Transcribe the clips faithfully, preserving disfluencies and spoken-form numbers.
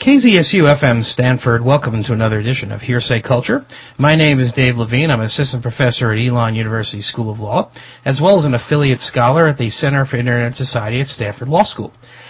K Z S U F M Stanford, welcome to another edition of Hearsay Culture. My name is Dave Levine. I'm an assistant professor at Elon University School of Law, as well as an affiliate scholar at the Center for Internet Society at Stanford Law School.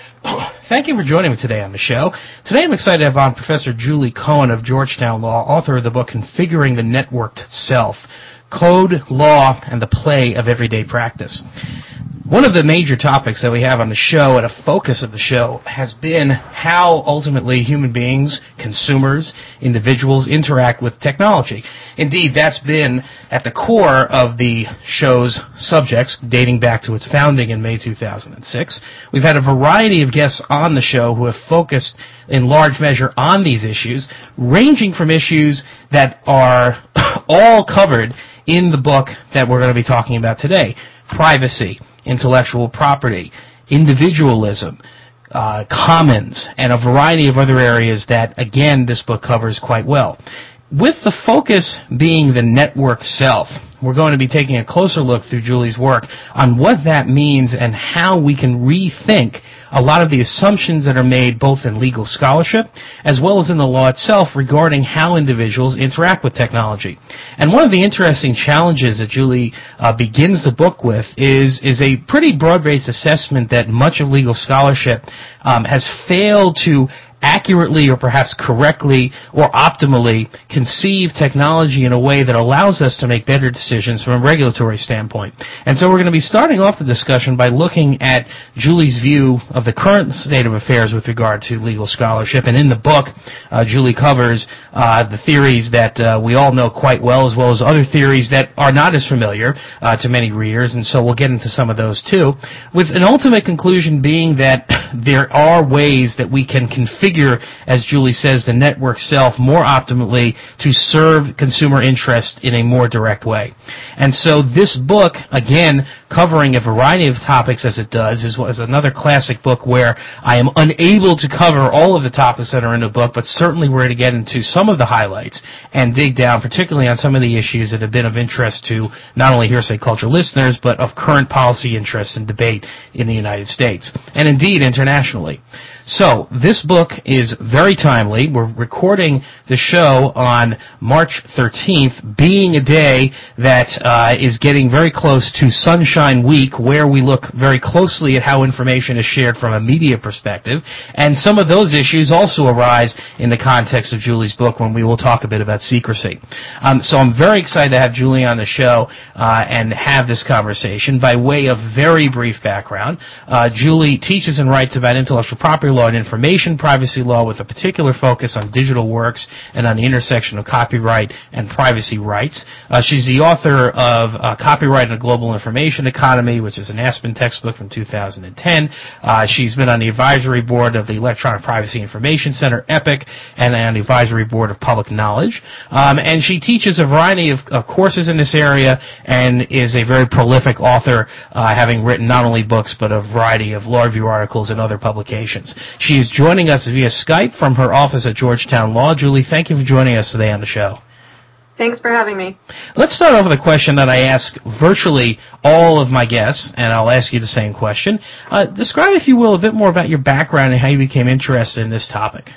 Thank you for joining me today on the show. Today I'm excited to have on Professor Julie Cohen of Georgetown Law, author of the book Configuring the Networked Self, Code, Law, and the Play of Everyday Practice. One of the major topics that we have on the show and a focus of the show has been how ultimately human beings, consumers, individuals interact with technology. Indeed, that's been at the core of the show's subjects dating back to its founding in May two thousand six. We've had a variety of guests on the show who have focused in large measure on these issues, ranging from issues that are all covered in the book that we're going to be talking about today: privacy, intellectual property, individualism, uh, commons, and a variety of other areas that, again, this book covers quite well. With the focus being the network self, we're going to be taking a closer look through Julie's work on what that means and how we can rethink a lot of the assumptions that are made both in legal scholarship as well as in the law itself regarding how individuals interact with technology. And one of the interesting challenges that Julie uh, begins the book with is, is a pretty broad-based assessment that much of legal scholarship um, has failed to accurately or perhaps correctly or optimally conceive technology in a way that allows us to make better decisions from a regulatory standpoint. And so we're going to be starting off the discussion by looking at Julie's view of the current state of affairs with regard to legal scholarship. And in the book, uh, Julie covers uh, the theories that uh, we all know quite well, as well as other theories that are not as familiar uh, to many readers. And so we'll get into some of those too, with an ultimate conclusion being that there are ways that we can configure, as Julie says, the network self more optimally to serve consumer interest in a more direct way. And so this book, again, covering a variety of topics as it does, is, is another classic book where I am unable to cover all of the topics that are in the book, but certainly we're going to get into some of the highlights and dig down particularly on some of the issues that have been of interest to not only Hearsay Culture listeners, but of current policy interest and debate in the United States, and indeed internationally. So, this book is very timely. We're recording the show on March thirteenth, being a day that uh, is getting very close to Sunshine Week, where we look very closely at how information is shared from a media perspective. And some of those issues also arise in the context of Julie's book when we will talk a bit about secrecy. Um, so I'm very excited to have Julie on the show uh, and have this conversation. By way of very brief background, uh, Julie teaches and writes about intellectual property law and information privacy law with a particular focus on digital works and on the intersection of copyright and privacy rights. Uh, she's the author of uh, Copyright in a Global Information Economy, which is an Aspen textbook from two thousand ten. Uh, she's been on the advisory board of the Electronic Privacy Information Center, EPIC, and on the advisory board of Public Knowledge. Um, and she teaches a variety of, of courses in this area and is a very prolific author, uh, having written not only books but a variety of law review articles and other publications. She is joining us via Skype from her office at Georgetown Law. Julie, thank you for joining us today on the show. Thanks for having me. Let's start off with a question that I ask virtually all of my guests, and I'll ask you the same question. Uh, describe, if you will, a bit more about your background and how you became interested in this topic.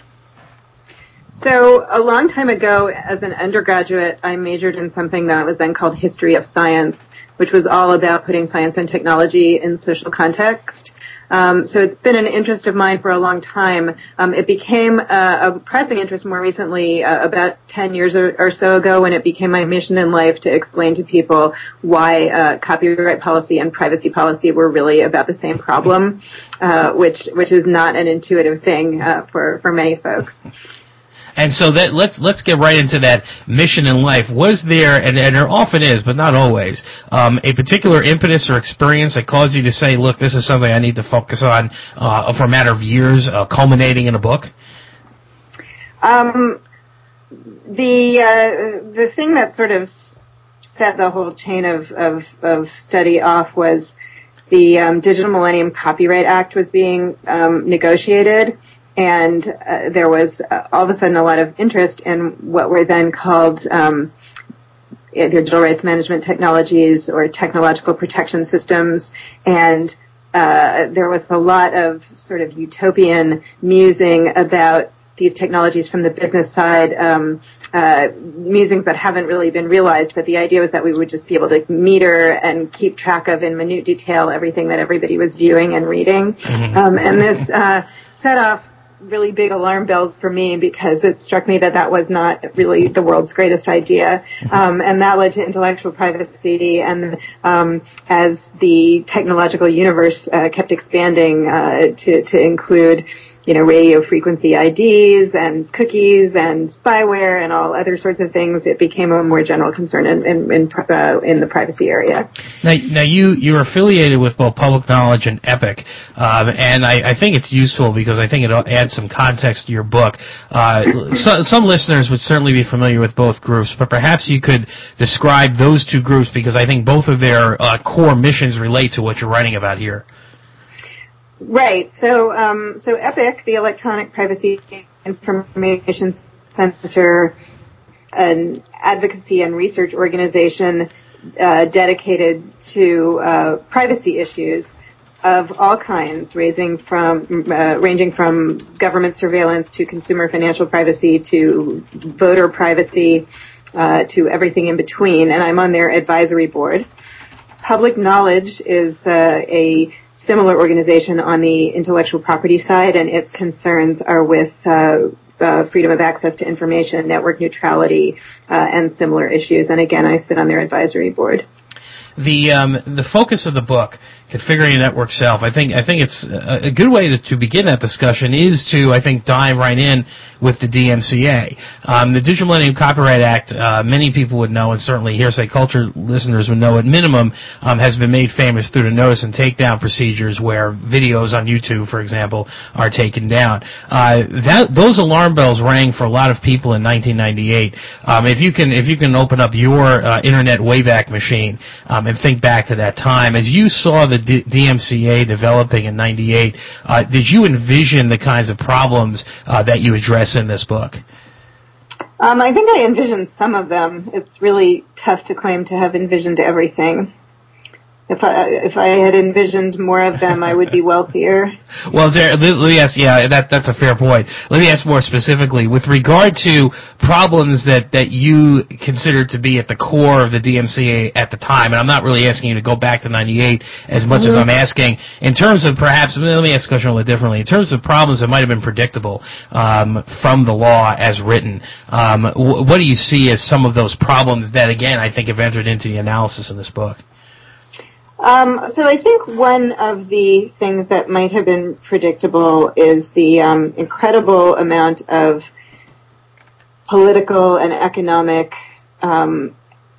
So a long time ago, as an undergraduate, I majored in something that was then called History of Science, which was all about putting science and technology in social context. Um, so it's been an interest of mine for a long time. Um, it became uh, a pressing interest more recently, uh, about ten years or, or so ago, when it became my mission in life to explain to people why uh, copyright policy and privacy policy were really about the same problem, uh, which which is not an intuitive thing uh, for for many folks. And so that, let's let's get right into that mission in life. Was there, and, and there often is, but not always, um, a particular impetus or experience that caused you to say, look, this is something I need to focus on uh, for a matter of years, uh, culminating in a book? Um, the uh, the thing that sort of set the whole chain of, of, of study off was the um, Digital Millennium Copyright Act was being um, negotiated. And uh, there was uh, all of a sudden a lot of interest in what were then called um, digital rights management technologies or technological protection systems. And uh, there was a lot of sort of utopian musing about these technologies from the business side, um, uh, musings that haven't really been realized, but the idea was that we would just be able to meter and keep track of in minute detail everything that everybody was viewing and reading. Mm-hmm. Um, and this uh, set off really big alarm bells for me because it struck me that that was not really the world's greatest idea. Um, and that led to intellectual privacy. And um, as the technological universe uh, kept expanding uh, to, to include, you know, radio frequency I Ds and cookies and spyware and all other sorts of things, it became a more general concern in in, in, uh, in the privacy area. Now, now you you're affiliated with both Public Knowledge and Epic, um, and I, I think it's useful because I think it adds some context to your book. Uh, so, some listeners would certainly be familiar with both groups, but perhaps you could describe those two groups because I think both of their uh, core missions relate to what you're writing about here. Right. So, um, so EPIC, the Electronic Privacy Information Center, an advocacy and research organization uh, dedicated to uh, privacy issues of all kinds, ranging from uh, ranging from government surveillance to consumer financial privacy to voter privacy uh, to everything in between. And I'm on their advisory board. Public Knowledge is uh, a similar organization on the intellectual property side, and its concerns are with uh, uh, freedom of access to information, network neutrality, uh, and similar issues. And again, I sit on their advisory board. The um, the focus of the book, Configuring a Network Self, I think I think it's a, a good way to, to begin that discussion is to, I think, dive right in with the D M C A. Um, the Digital Millennium Copyright Act, uh, many people would know, and certainly Hearsay Culture listeners would know at minimum, um, has been made famous through the notice and takedown procedures where videos on YouTube, for example, are taken down. Uh, that, those alarm bells rang for a lot of people in nineteen ninety-eight. Um, if you can, if you can open up your uh, Internet Wayback Machine um, and think back to that time, as you saw the D- DMCA developing in ninety-eight, uh, did you envision the kinds of problems uh, that you address in this book? Um, I think I envisioned some of them. It's really tough to claim to have envisioned everything. If I if I had envisioned more of them, I would be wealthier. Well, there, let me ask, yeah, that that's a fair point. Let me ask more specifically with regard to problems that that you considered to be at the core of the D M C A at the time. And I'm not really asking you to go back to ninety-eight as much mm-hmm. as I'm asking in terms of perhaps. Let me ask the question a little differently. In terms of problems that might have been predictable um, from the law as written, um, w- what do you see as some of those problems that, again, I think have entered into the analysis in this book? Um, so I think one of the things that might have been predictable is the um, incredible amount of political and economic um,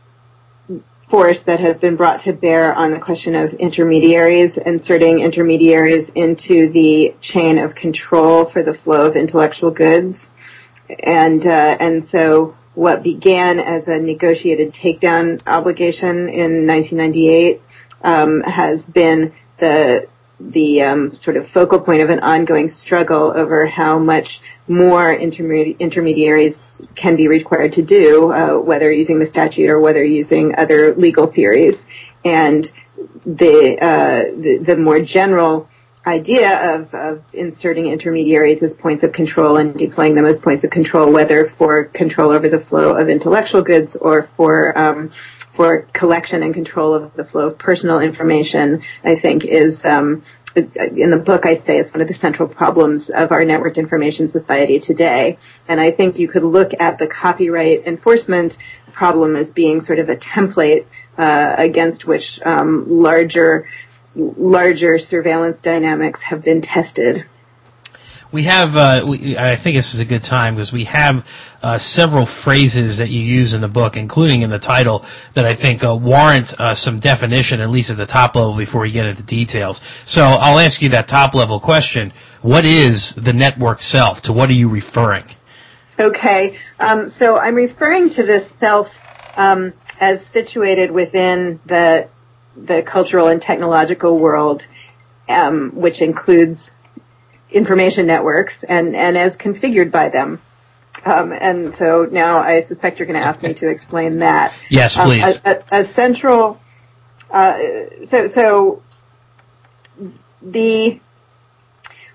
force that has been brought to bear on the question of intermediaries, inserting intermediaries into the chain of control for the flow of intellectual goods. And uh, and so what began as a negotiated takedown obligation in nineteen ninety-eight Um, has been the the um, sort of focal point of an ongoing struggle over how much more intermedi- intermediaries can be required to do, uh, whether using the statute or whether using other legal theories. And the uh, the, the more general idea of, of inserting intermediaries as points of control and deploying them as points of control, whether for control over the flow of intellectual goods or for um, for collection and control of the flow of personal information, I think is, um, in the book I say it's one of the central problems of our networked information society today. And I think you could look at the copyright enforcement problem as being sort of a template uh, against which um, larger, larger surveillance dynamics have been tested. We have, uh, we, I think this is a good time because we have uh, several phrases that you use in the book, including in the title, that I think uh, warrant uh, some definition, at least at the top level, before we get into details. So I'll ask you that top level question. What is the network self? To what are you referring? Okay. Um, so I'm referring to this self um, as situated within the the cultural and technological world, um, which includes information networks and, and as configured by them. Um, and so now I suspect you're going to ask me to explain that. Yes, please. Um, a, a, a central, uh, so, so the,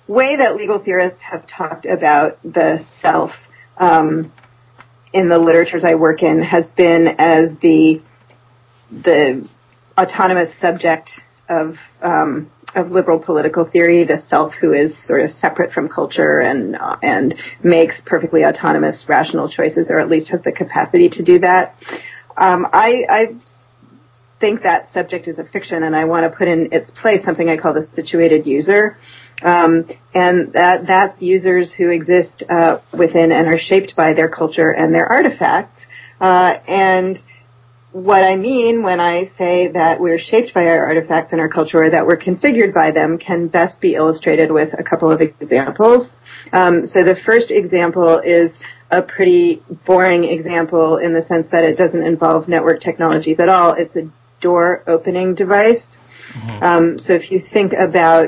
way that legal theorists have talked about the self um, in the literatures I work in has been as the the autonomous subject of um, of liberal political theory, the self who is sort of separate from culture and uh, and makes perfectly autonomous, rational choices, or at least has the capacity to do that. Um, I, I think that subject is a fiction, and I want to put in its place something I call the situated user. Um, and that that's users who exist uh, within and are shaped by their culture and their artifacts. Uh, and what I mean when I say that we're shaped by our artifacts and our culture, or that we're configured by them, can best be illustrated with a couple of examples. Um, so the first example is a pretty boring example in the sense that it doesn't involve network technologies at all. It's a door opening device. Mm-hmm. Um, so if you think about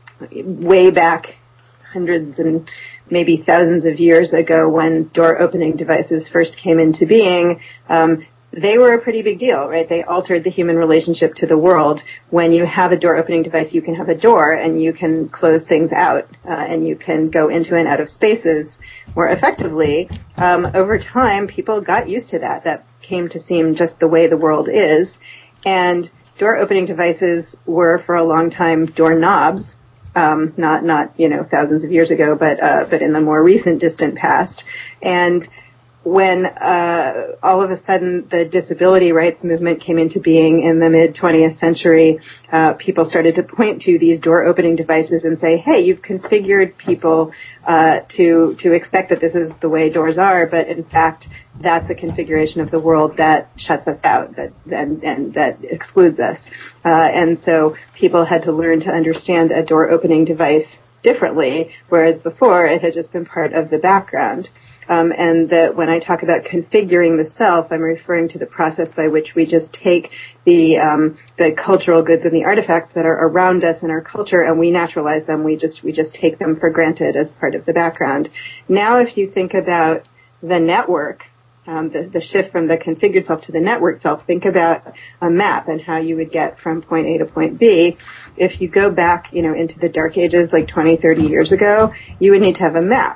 way back hundreds and maybe thousands of years ago when door opening devices first came into being, um, they were a pretty big deal, right? They altered the human relationship to the world. When you have a door opening device, you can have a door and you can close things out, uh, and you can go into and out of spaces more effectively. Um, over time, people got used to that. That came to seem just the way the world is. And door opening devices were for a long time doorknobs, um, not, not, you know, thousands of years ago, but, uh, but in the more recent distant past. And when uh, all of a sudden the disability rights movement came into being in the mid-twentieth century, uh, people started to point to these door-opening devices and say, hey, you've configured people uh, to to expect that this is the way doors are, but in fact, that's a configuration of the world that shuts us out that and, and that excludes us. Uh, and so people had to learn to understand a door-opening device differently, whereas before it had just been part of the background. Um, and that when I talk about configuring the self, I'm referring to the process by which we just take the um, the cultural goods and the artifacts that are around us in our culture, and we naturalize them. We just we just take them for granted as part of the background. Now, if you think about the network, um, the, the shift from the configured self to the network self, think about a map and how you would get from point A to point B. If you go back, you know, into the dark ages, like twenty, thirty years ago, you would need to have a map.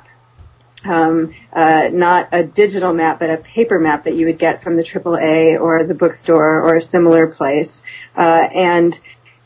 Um, uh, not a digital map, but a paper map that you would get from the triple A or the bookstore or a similar place. Uh, and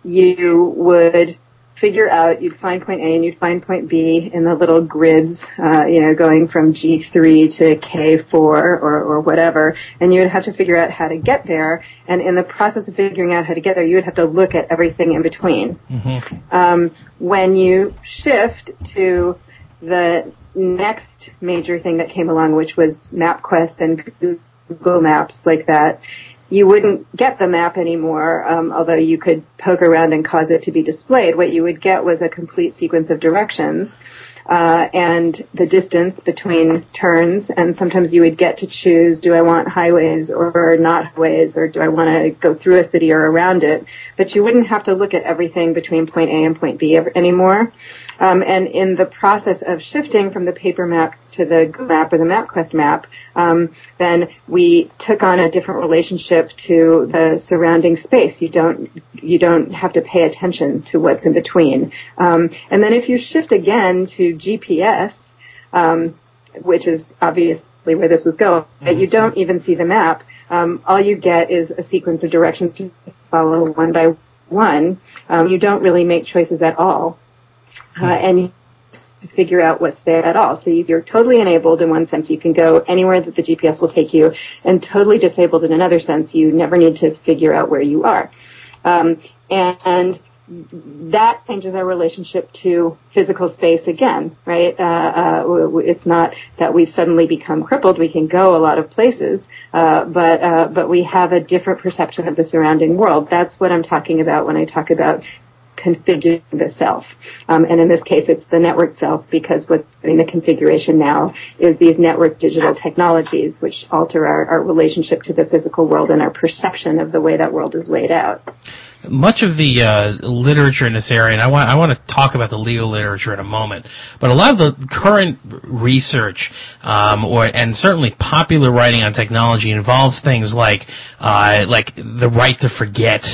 you would figure out, you'd find point A and you'd find point B in the little grids, uh, you know, going from G three to K four or, or whatever. And you would have to figure out how to get there. And in the process of figuring out how to get there, you would have to look at everything in between. Mm-hmm. Um, when you shift to the next major thing that came along, which was MapQuest and Google Maps like that, you wouldn't get the map anymore, um, although you could poke around and cause it to be displayed. What you would get was a complete sequence of directions uh, and the distance between turns, and sometimes you would get to choose, do I want highways or not highways, or do I want to go through a city or around it? But you wouldn't have to look at everything between point A and point B anymore. Um, and in the process of shifting from the paper map to the Google map or the MapQuest map, um, then we took on a different relationship to the surrounding space. You don't you don't have to pay attention to what's in between. Um, and then if you shift again to G P S, um, which is obviously where this was going, mm-hmm. you don't even see the map. Um, all you get is a sequence of directions to follow one by one. Um, you don't really make choices at all. Uh, and you figure out what's there at all. So you're totally enabled in one sense. You can go anywhere that the G P S will take you, and totally disabled in another sense. You never need to figure out where you are. Um, and, and that changes our relationship to physical space again, right? Uh, uh, it's not that we suddenly become crippled. We can go a lot of places, uh, but uh, but we have a different perception of the surrounding world. That's what I'm talking about when I talk about configuring the self. Um, and in this case, it's the network self, because what's doing the configuration now is these network digital technologies, which alter our, our relationship to the physical world and our perception of the way that world is laid out. Much of the uh, literature in this area, and I want I want to talk about the legal literature in a moment, but a lot of the current research, um, or and certainly popular writing on technology involves things like uh, like the right to forget,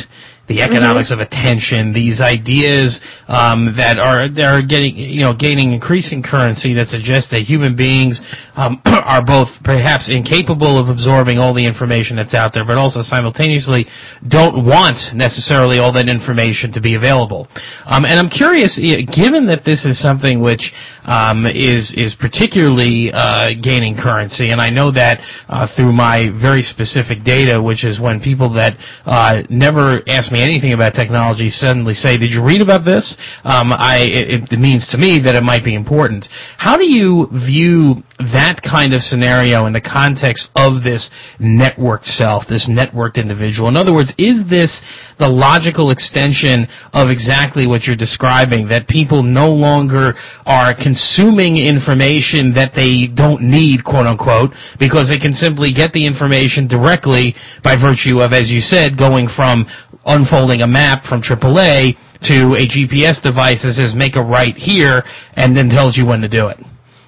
the economics mm-hmm. of attention, these ideas um, that are that are getting you know gaining increasing currency that suggest that human beings um, are both perhaps incapable of absorbing all the information that's out there, but also simultaneously don't want necessarily all that information to be available. Um, and I'm curious, given that this is something which um, is is particularly uh, gaining currency, and I know that uh, through my very specific data, which is when people that uh, never ask me anything about technology suddenly say, "Did you read about this?" Um, I it, it means to me that it might be important. How do you view that kind of scenario in the context of this networked self, this networked individual? In other words, is this the logical extension of exactly what you're describing, that people no longer are consuming information that they don't need, quote unquote, because they can simply get the information directly by virtue of, as you said, going from unfolding a map from triple A to a G P S device that says make a right here and then tells you when to do it?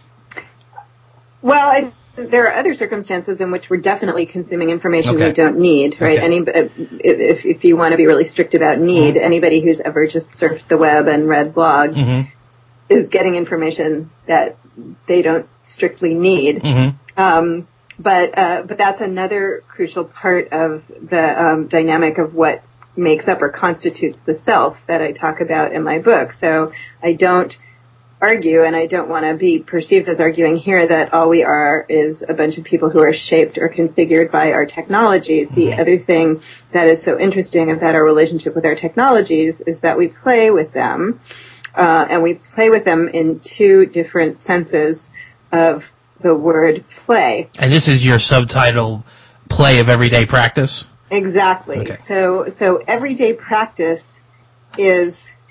Well, I, there are other circumstances in which we're definitely consuming information okay. we don't need, right? Okay. Any, if, if you want to be really strict about need, mm-hmm. anybody who's ever just surfed the web and read blogs mm-hmm. is getting information that they don't strictly need. Mm-hmm. Um, but uh, but that's another crucial part of the um, dynamic of what makes up or constitutes the self that I talk about in my book. So I don't argue, and I don't want to be perceived as arguing here, that all we are is a bunch of people who are shaped or configured by our technologies. Mm-hmm. The other thing that is so interesting about our relationship with our technologies is that we play with them, uh, and we play with them in two different senses of the word play. And this is your subtitle, Play of Everyday Practice? Exactly. Okay. So, so everyday practice is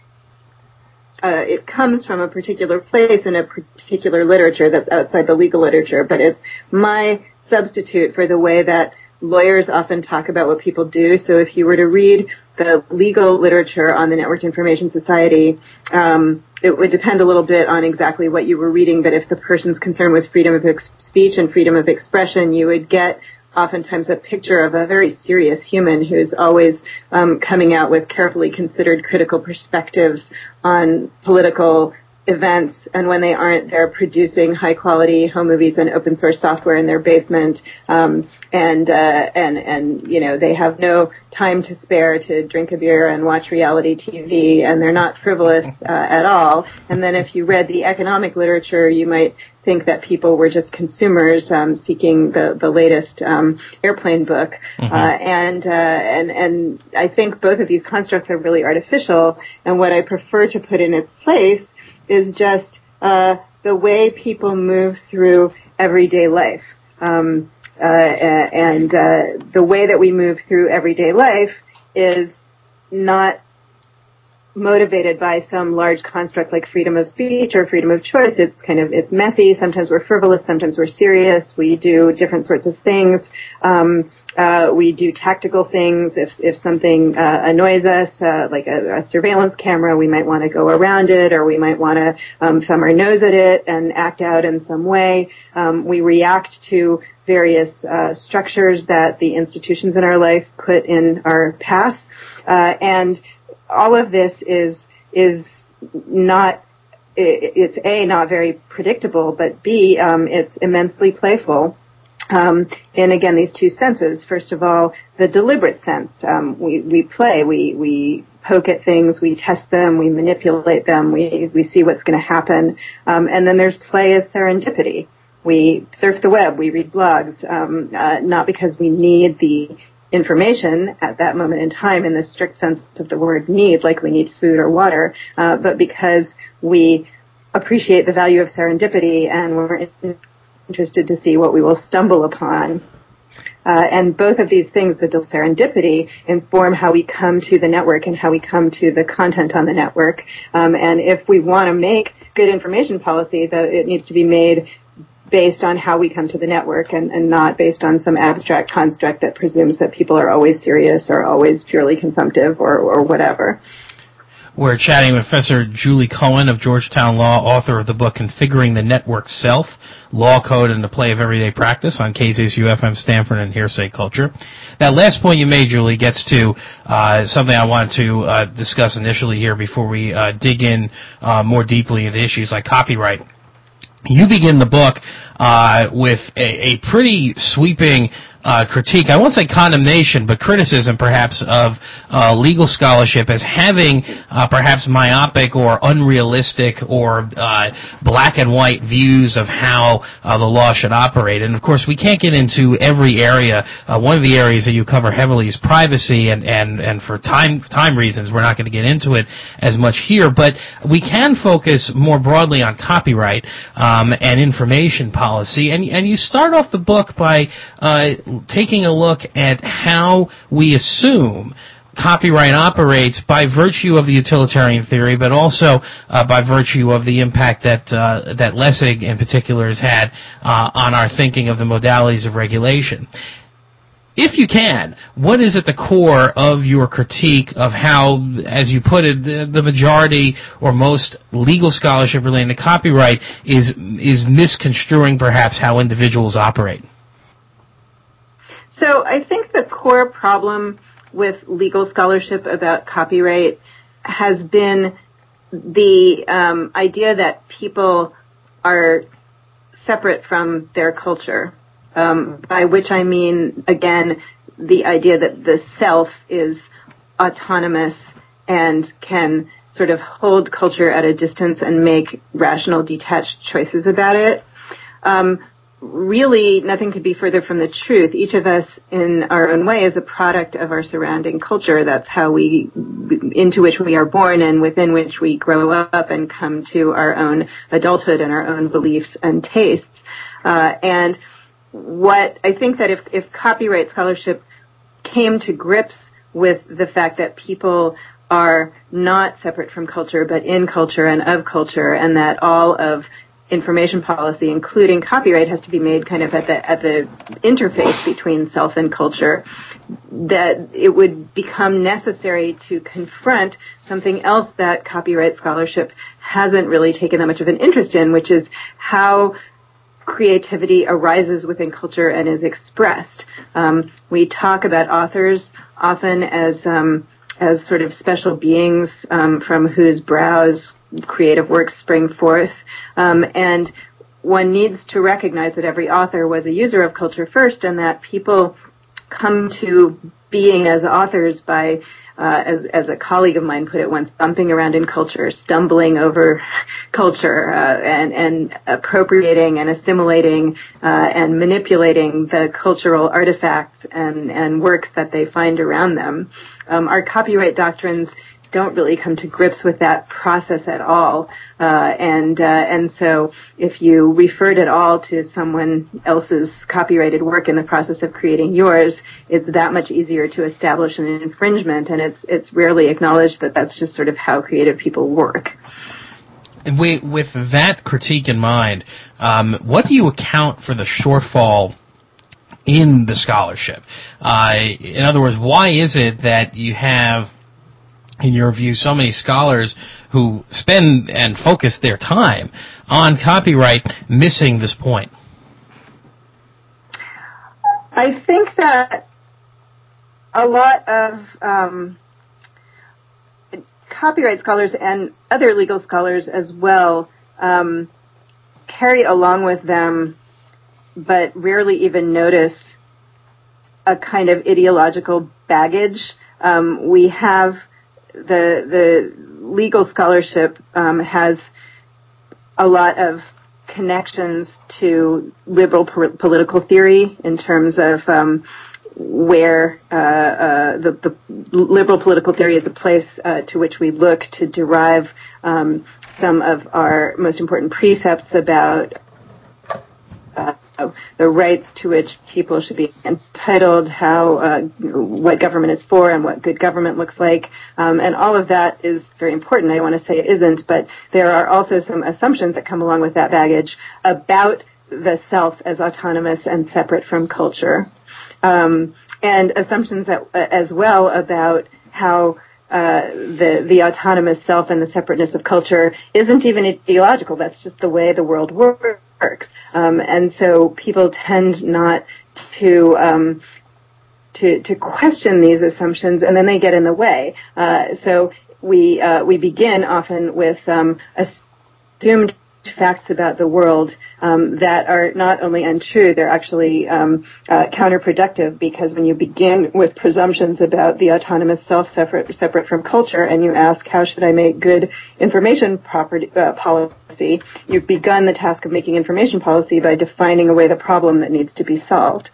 Uh, it comes from a particular place in a particular literature that's outside the legal literature, but it's my substitute for the way that lawyers often talk about what people do. So if you were to read the legal literature on the Networked Information Society, um, it would depend a little bit on exactly what you were reading, but if the person's concern was freedom of ex- speech and freedom of expression, you would get oftentimes a picture of a very serious human who's always um, coming out with carefully considered critical perspectives on political events, and when they aren't, they're producing high-quality home movies and open-source software in their basement, um, and uh, and and you know they have no time to spare to drink a beer and watch reality T V, and they're not frivolous uh, at all. And then if you read the economic literature, you might think that people were just consumers um, seeking the the latest um, airplane book, mm-hmm. uh, and uh, and and I think both of these constructs are really artificial. And what I prefer to put in its place is just uh, the way people move through everyday life. Um, uh, and uh, the way that we move through everyday life is not motivated by some large construct like freedom of speech or freedom of choice. It's kind of, it's messy. Sometimes we're frivolous. Sometimes we're serious. We do different sorts of things. Um, uh, we do tactical things. If, if something, uh, annoys us, uh, like a, a surveillance camera, we might want to go around it, or we might want to, um, thumb our nose at it and act out in some way. Um, we react to various, uh, structures that the institutions in our life put in our path. Uh, and all of this is is not, it's A, not very predictable, but B, um, it's immensely playful. Um, and again, these two senses. First of all, the deliberate sense. Um, we, we play, we, we poke at things, we test them, we manipulate them, we, we see what's going to happen. Um, and then there's play as serendipity. We surf the web, we read blogs, um, uh, not because we need the information at that moment in time in the strict sense of the word need, like we need food or water, uh, but because we appreciate the value of serendipity and we're interested to see what we will stumble upon. Uh, and both of these things, the serendipity, inform how we come to the network and how we come to the content on the network. Um, and if we want to make good information policy, though, it needs to be made based on how we come to the network and, and not based on some abstract construct that presumes that people are always serious or always purely consumptive or, or whatever. We're chatting with Professor Julie Cohen of Georgetown Law, author of the book Configuring the Network Self, Law, Code, and the Play of Everyday Practice on K Z S U F M Stanford and Hearsay Culture. That last point you made, Julie, gets to uh, something I wanted to uh, discuss initially here before we uh, dig in uh, more deeply into issues like copyright. You begin the book uh, with a, a pretty sweeping uh, critique, I won't say condemnation, but criticism perhaps of uh, legal scholarship as having uh, perhaps myopic or unrealistic or uh, black and white views of how uh, the law should operate. And of course, we can't get into every area. Uh, one of the areas that you cover heavily is privacy, and, and, and for time time reasons, we're not going to get into it as much here. But we can focus more broadly on copyright um, and information policy. And, and you start off the book by uh, taking a look at how we assume copyright operates by virtue of the utilitarian theory, but also uh, by virtue of the impact that uh, that Lessig in particular has had uh, on our thinking of the modalities of regulation. If you can, what is at the core of your critique of how, as you put it, the, the majority or most legal scholarship relating to copyright is is misconstruing perhaps how individuals operate? So I think the core problem with legal scholarship about copyright has been the um, idea that people are separate from their culture, um, by which I mean, again, the idea that the self is autonomous and can sort of hold culture at a distance and make rational, detached choices about it. Um, Really, nothing could be further from the truth. Each of us, in our own way, is a product of our surrounding culture. That's how we, into which we are born and within which we grow up and come to our own adulthood and our own beliefs and tastes. Uh, and what I think that if, if copyright scholarship came to grips with the fact that people are not separate from culture, but in culture and of culture, and that all of information policy, including copyright, has to be made kind of at the at the interface between self and culture, that it would become necessary to confront something else that copyright scholarship hasn't really taken that much of an interest in, which is how creativity arises within culture and is expressed. Um, we talk about authors often as um, as sort of special beings um, from whose brows creative works spring forth. Um, and one needs to recognize that every author was a user of culture first, and that people come to being as authors by, uh, as, as a colleague of mine put it once, bumping around in culture, stumbling over culture, uh, and, and appropriating and assimilating uh, and manipulating the cultural artifacts and, and works that they find around them. Um, our copyright doctrines don't really come to grips with that process at all, uh, and uh, and so if you referred at all to someone else's copyrighted work in the process of creating yours, it's that much easier to establish an infringement, and it's it's rarely acknowledged that that's just sort of how creative people work. And we, with that critique in mind, um, what do you account for the shortfall in the scholarship? Uh, in other words, why is it that you have, in your view, so many scholars who spend and focus their time on copyright missing this point? I think that a lot of um, copyright scholars and other legal scholars as well um, carry along with them, but rarely even notice, a kind of ideological baggage. Um, we have The the legal scholarship um, has a lot of connections to liberal per- political theory in terms of um, where uh, uh, the, the liberal political theory is a place uh, to which we look to derive um, some of our most important precepts about uh, the rights to which people should be entitled, how uh, what government is for and what good government looks like. Um, and all of that is very important. I want to say it isn't, but there are also some assumptions that come along with that baggage about the self as autonomous and separate from culture. Um, and assumptions that, uh, as well about how uh, the the autonomous self and the separateness of culture isn't even ideological. That's just the way the world works. Um, and so people tend not to um, to to question these assumptions, and then they get in the way. Uh, so we uh, we begin often with um, assumed facts about the world um, that are not only untrue, they're actually um, uh, counterproductive, because when you begin with presumptions about the autonomous self separate, separate from culture, and you ask, how should I make good information property, uh, policy, you've begun the task of making information policy by defining away the problem that needs to be solved.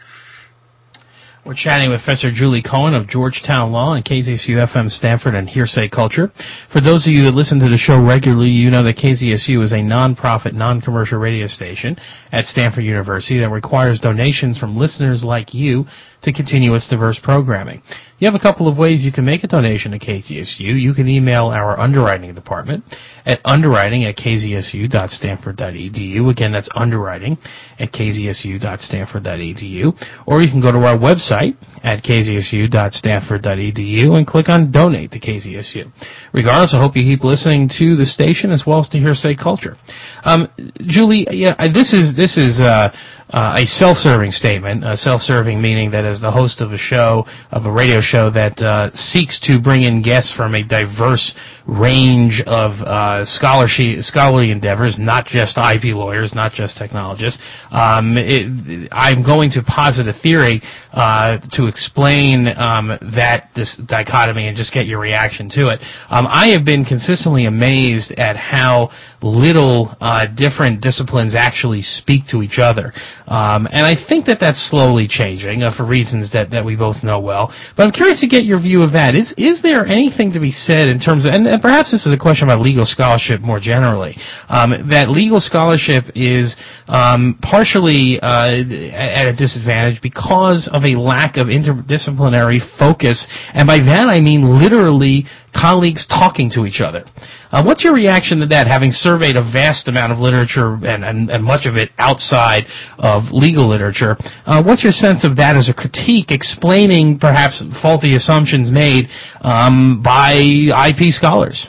We're chatting with Professor Julie Cohen of Georgetown Law and K Z S U F M Stanford and Hearsay Culture. For those of you that listen to the show regularly, you know that K Z S U is a non-profit, non-commercial radio station at Stanford University that requires donations from listeners like you to continue its diverse programming. You have a couple of ways you can make a donation to K Z S U. You can email our underwriting department at underwriting at k z s u dot stanford dot e d u. Again, that's underwriting at k z s u dot stanford dot e d u. Or you can go to our website at k z s u dot stanford dot e d u and click on Donate to K Z S U. Regardless, I hope you keep listening to the station as well as to Hearsay Culture. Um, Julie, yeah, this is this is uh, uh, a self-serving statement. Uh, self-serving meaning that as the host of a show, of a radio show that uh, seeks to bring in guests from a diverse range of uh, scholarship, scholarly endeavors, not just I P lawyers, not just technologists. Um, it, I'm going to posit a theory uh, to explain um, that this dichotomy and just get your reaction to it. Um, I have been consistently amazed at how little uh, different disciplines actually speak to each other. Um, and I think that that's slowly changing uh, for reasons that, that we both know well. But I'm curious to get your view of that. Is is there anything to be said in terms of, and, and perhaps this is a question about legal scholarship more generally, um, that legal scholarship is um, partially uh, at a disadvantage because of a lack of interdisciplinary focus, and by that I mean literally colleagues talking to each other. Uh, what's your reaction to that, having surveyed a vast amount of literature and, and, and much of it outside of legal literature? Uh, what's your sense of that as a critique explaining perhaps faulty assumptions made um, by I P scholars?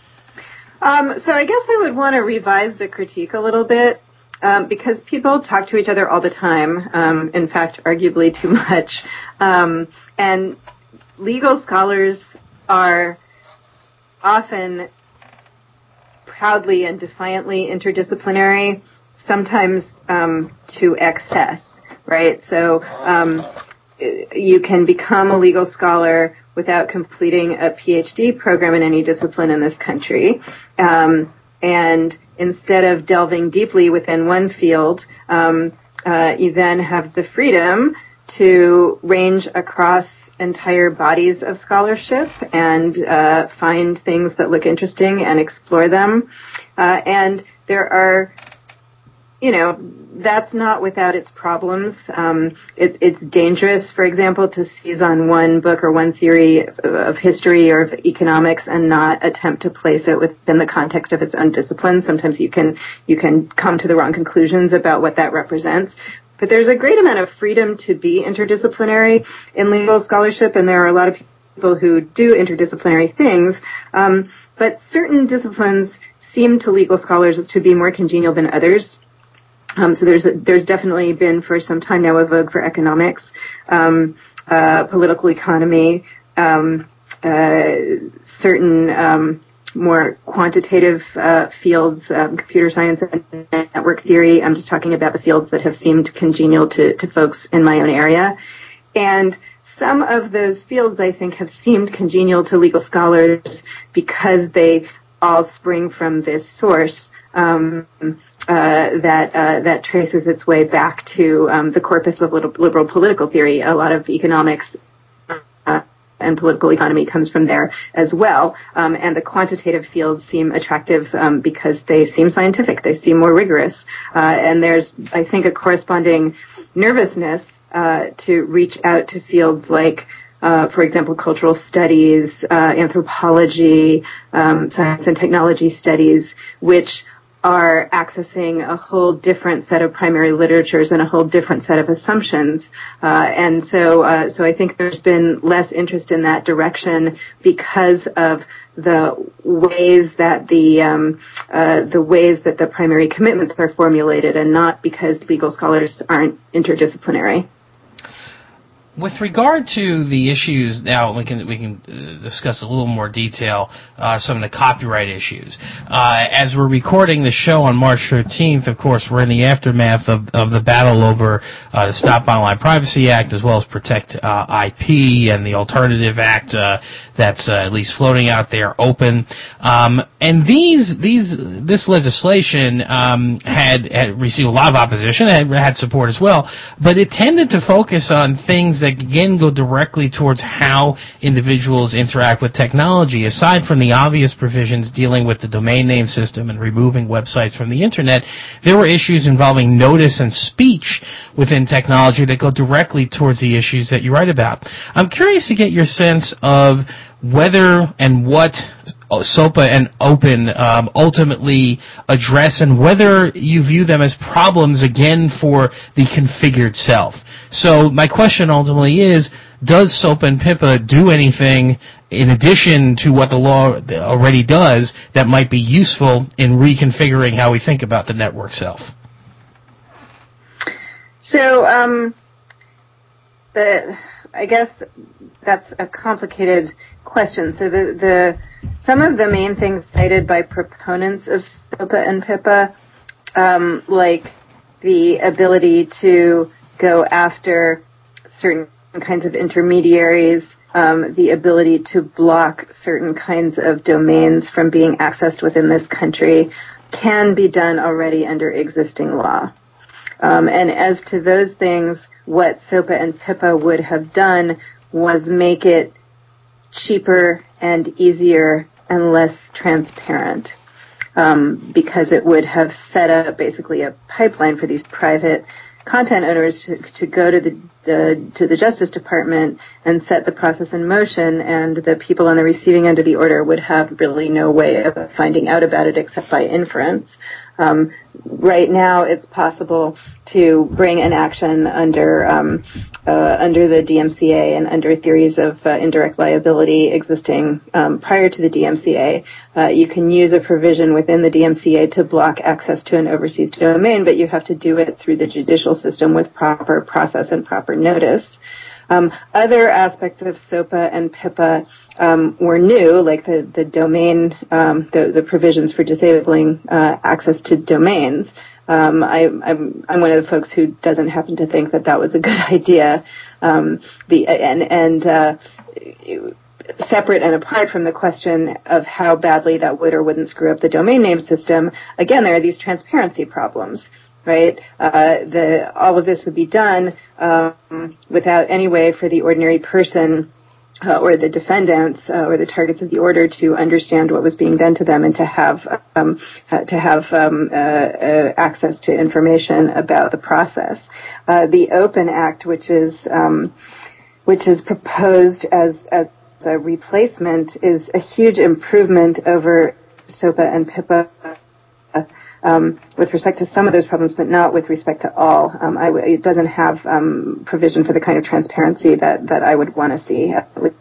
Um, so I guess I would want to revise the critique a little bit. Um, because people talk to each other all the time, um, in fact, arguably too much. Um, and legal scholars are often proudly and defiantly interdisciplinary, sometimes um, to excess, right? So um, you can become a legal scholar without completing a P H D program in any discipline in this country. Um, and instead of delving deeply within one field, um, uh, you then have the freedom to range across entire bodies of scholarship and uh, find things that look interesting and explore them. Uh, and there are, you know, that's not without its problems. Um, it, it's dangerous, for example, to seize on one book or one theory of, of history or of economics and not attempt to place it within the context of its own discipline. Sometimes you can you can come to the wrong conclusions about what that represents. But there's a great amount of freedom to be interdisciplinary in legal scholarship, and there are a lot of people who do interdisciplinary things. Um, but certain disciplines seem to legal scholars to be more congenial than others. Um, so there's a, there's definitely been for some time now a vogue for economics, um, uh, political economy, um, uh, certain um, more quantitative uh, fields, um, computer science and network theory. I'm just talking about the fields that have seemed congenial to, to folks in my own area. And some of those fields, I think, have seemed congenial to legal scholars because they all spring from this source um, uh, that uh, that traces its way back to um, the corpus of liberal political theory. A lot of economics uh, and political economy comes from there as well. Um, and the quantitative fields seem attractive um, because they seem scientific. They seem more rigorous. Uh, and there's, I think, a corresponding nervousness uh, to reach out to fields like, uh, for example, cultural studies, uh, anthropology, um, science and technology studies, which are accessing a whole different set of primary literatures and a whole different set of assumptions. Uh, and so, uh, so I think there's been less interest in that direction because of the ways that the um, uh, the ways that the primary commitments are formulated, and not because legal scholars aren't interdisciplinary. With regard to the issues, now we can we can uh, discuss a little more detail uh, some of the copyright issues. Uh, as we're recording the show on March thirteenth, of course, we're in the aftermath of, of the battle over uh, the Stop Online Privacy Act, as well as Protect uh, I P and the Alternative Act uh, that's uh, at least floating out there open. Um, and these these this legislation um, had, had received a lot of opposition, had, had support as well, but it tended to focus on things that again go directly towards how individuals interact with technology. Aside from the obvious provisions dealing with the domain name system and removing websites from the internet, there were issues involving notice and speech within technology that go directly towards the issues that you write about. I'm curious to get your sense of whether and what SOPA and Open um, ultimately address, and whether you view them as problems, again, for the configured self. So my question ultimately is, does SOPA and PIPA do anything in addition to what the law already does that might be useful in reconfiguring how we think about the network self? So, um, the, I guess that's a complicated question. So the, the some of the main things cited by proponents of SOPA and PIPA, um, like the ability to go after certain kinds of intermediaries, um, the ability to block certain kinds of domains from being accessed within this country, can be done already under existing law. Um, and as to those things, what SOPA and PIPA would have done was make it cheaper and easier and less transparent, um, because it would have set up basically a pipeline for these private content owners to, to go to the, the to the Justice Department and set the process in motion, and the people on the receiving end of the order would have really no way of finding out about it except by inference. Um, right now, it's possible to bring an action under um, uh, under the D M C A and under theories of uh, indirect liability existing um, prior to the D M C A. Uh, you can use a provision within the D M C A to block access to an overseas domain, but you have to do it through the judicial system with proper process and proper notice. Um, other aspects of SOPA and PIPA um, were new, like the, the domain, um, the, the provisions for disabling uh, access to domains. Um, I, I'm, I'm one of the folks who doesn't happen to think that that was a good idea. Um, the and and uh, separate and apart from the question of how badly that would or wouldn't screw up the domain name system, again, there are these transparency problems. Right, uh, the all of this would be done um, without any way for the ordinary person uh, or the defendants uh, or the targets of the order to understand what was being done to them, and to have um, to have um, uh, uh, access to information about the process. Uh, the Open Act, which is um, which is proposed as as a replacement, is a huge improvement over SOPA and PIPA. Um, with respect to some of those problems, but not with respect to all. Um, I w- it doesn't have um, provision for the kind of transparency that, that I would want to see.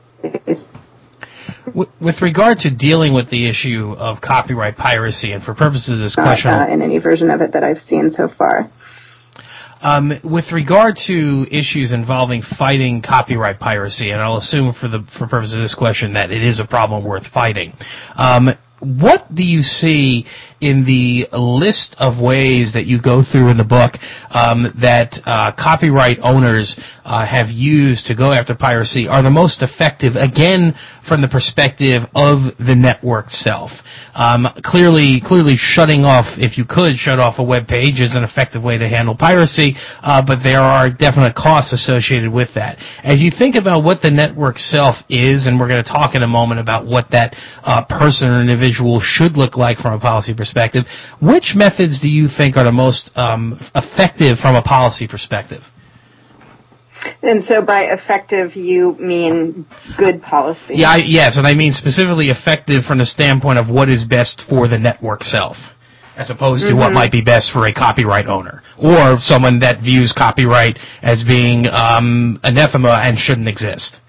With, with regard to dealing with the issue of copyright piracy, and for purposes of this question... Uh, uh, in any version of it that I've seen so far. Um, with regard to issues involving fighting copyright piracy, and I'll assume for the for purposes of this question that it is a problem worth fighting, um, what do you see in the list of ways that you go through in the book um, that uh, copyright owners uh, have used to go after piracy are the most effective, again, from the perspective of the network itself? Um, clearly, clearly shutting off, if you could, shut off a web page is an effective way to handle piracy, uh, but there are definite costs associated with that. As you think about what the network itself is, and we're going to talk in a moment about what that uh, person or individual should look like from a policy perspective, which methods do you think are the most um, effective from a policy perspective? And so by effective, you mean good policy? Yeah, I, yes, and I mean specifically effective from the standpoint of what is best for the network itself. as opposed to mm-hmm. what might be best for a copyright owner, or someone that views copyright as being um, anathema and shouldn't exist.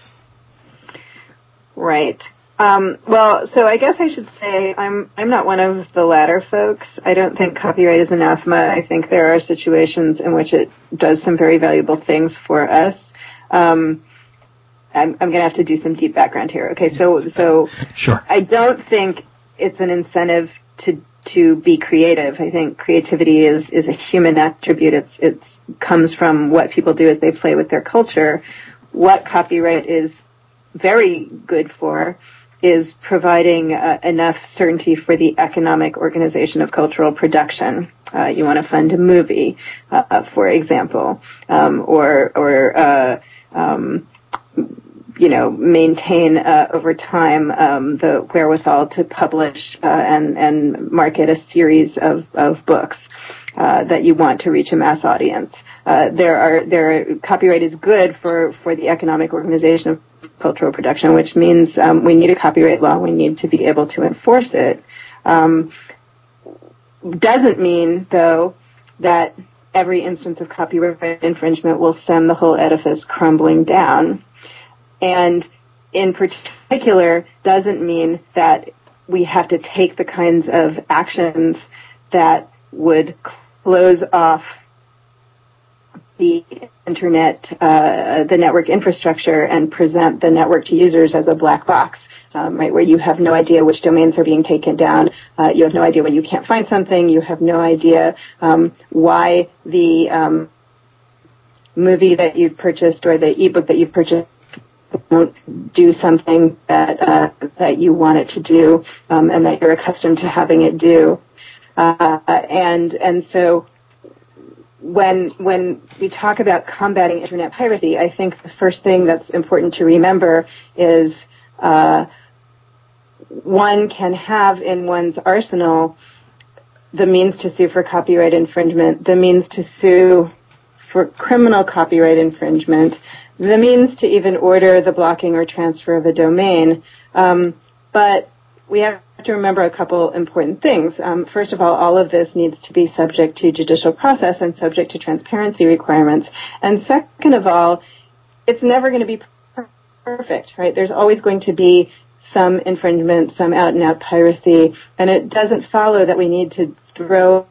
Right. Um, well, so I guess I should say I'm I'm not one of the latter folks. I don't think copyright is anathema. I think there are situations in which it does some very valuable things for us. Um, I'm, I'm going to have to do some deep background here. Okay, so so sure. I don't think it's an incentive to to be creative. I think creativity is is a human attribute. It's it's comes from what people do as they play with their culture. What copyright is very good for is providing uh, enough certainty for the economic organization of cultural production. Uh, you want to fund a movie, uh, for example, um, or or uh, um, you know maintain uh, over time um, the wherewithal to publish uh, and and market a series of of books uh, that you want to reach a mass audience. Uh, there are there copyright is good for for the economic organization of cultural production, which means um, we need a copyright law. We need to be able to enforce it. Um, doesn't mean, though, that every instance of copyright infringement will send the whole edifice crumbling down. And in particular, doesn't mean that we have to take the kinds of actions that would close off the internet, uh, the network infrastructure, and present the network to users as a black box, um, right, where you have no idea which domains are being taken down. Uh, you have no idea when you can't find something. You have no idea um, why the um, movie that you've purchased or the ebook that you've purchased won't do something that uh, that you want it to do, um, and that you're accustomed to having it do. Uh, and and so. When when we talk about combating internet piracy, I think the first thing that's important to remember is uh, one can have in one's arsenal the means to sue for copyright infringement, the means to sue for criminal copyright infringement, the means to even order the blocking or transfer of a domain. Um, but we have to remember a couple important things. Um, first of all, all of this needs to be subject to judicial process and subject to transparency requirements. And second of all, it's never going to be perfect, right? There's always going to be some infringement, some out-and-out piracy, and it doesn't follow that we need to throw